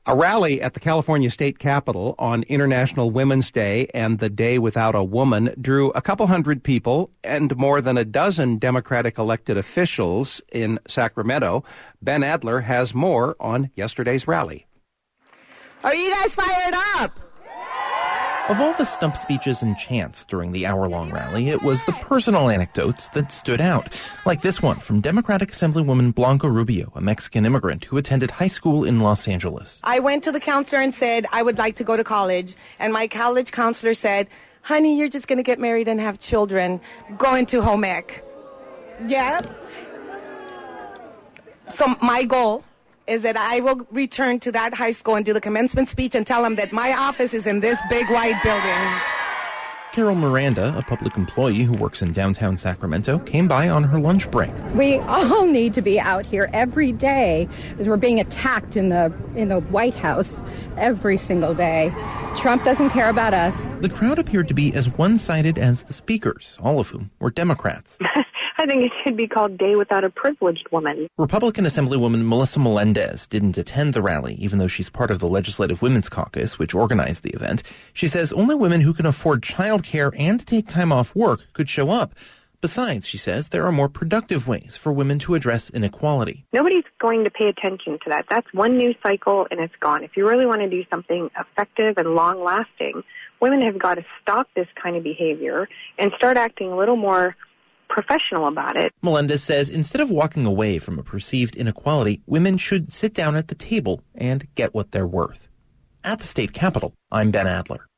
A rally at the California State Capitol on International Women's Day and the Day Without a Woman drew a couple hundred people and more than a dozen Democratic elected officials in Sacramento. Ben Adler has more on yesterday's rally. Are you guys fired up? Of all the stump speeches and chants during the hour-long rally, it was the personal anecdotes that stood out, like this one from Democratic Assemblywoman Blanca Rubio, a Mexican immigrant who attended high school in Los Angeles. I went to the counselor and said, I would like to go to college, and my college counselor said, honey, you're just going to get married and have children. Go into home ec. Yeah. So my goal is that I will return to that high school and do the commencement speech and tell them that my office is in this big white building. Carol Miranda, a public employee who works in downtown Sacramento, came by on her lunch break. We all need to be out here every day as we're being attacked in the White House every single day. Trump doesn't care about us. The crowd appeared to be as one-sided as the speakers, all of whom were Democrats. I think it should be called Day Without a Privileged Woman. Republican Assemblywoman Melissa Melendez didn't attend the rally, even though she's part of the Legislative Women's Caucus, which organized the event. She says only women who can afford childcare and take time off work could show up. Besides, she says, there are more productive ways for women to address inequality. Nobody's going to pay attention to that. That's one news cycle and it's gone. If you really want to do something effective and long-lasting, women have got to stop this kind of behavior and start acting a little more professional about it. Melendez says instead of walking away from a perceived inequality, women should sit down at the table and get what they're worth. At the state capitol, I'm Ben Adler.